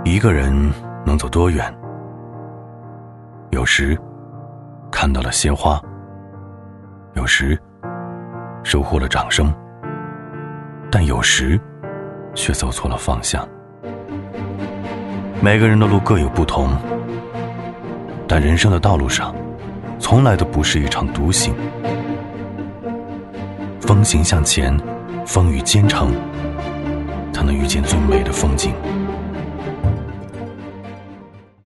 一个人能走多远？有时看到了鲜花，有时收获了掌声，但有时却走错了方向。每个人的路各有不同，但人生的道路上从来都不是一场独行。风行向前，风雨兼程，才能遇见最美的风景。